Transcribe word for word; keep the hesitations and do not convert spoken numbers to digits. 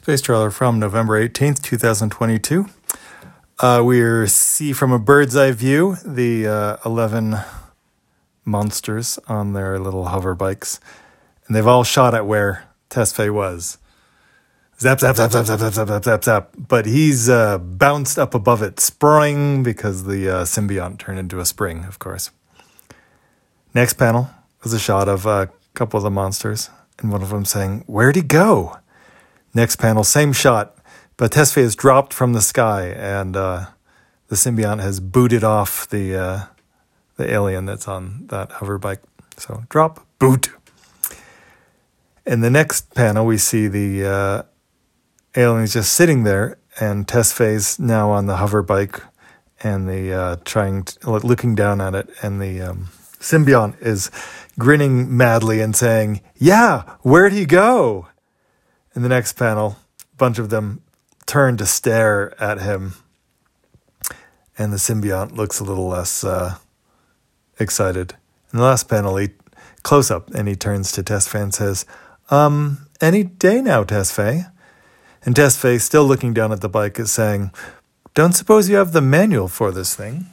Space trailer from November eighteenth, twenty twenty-two. Uh, we see from a bird's eye view the uh, eleven monsters on their little hover bikes. And they've all shot at where Tesfaye was. Zap, zap, zap, zap, zap, zap, zap, zap, zap, zap. But he's uh, bounced up above it, spring, because the uh, symbiont turned into a spring, of course. Next panel was a shot of a couple of the monsters, and one of them saying, "Where'd he go?" Next panel, same shot, but Tesfaye has dropped from the sky, and uh, the symbiont has booted off the uh, the alien that's on that hover bike. So drop, boot. In the next panel, we see the uh, alien's just sitting there, and Tesfaye's now on the hover bike, and the uh, trying to, looking down at it, and the um, symbiont is grinning madly and saying, "Yeah, where'd he go?" In the next panel, a bunch of them turn to stare at him, and the symbiont looks a little less uh, excited. In the last panel, he close up, and he turns to Tesfaye and says, Um, any day now, Tesfaye." And Tesfaye, still looking down at the bike, is saying, "Don't suppose you have the manual for this thing?"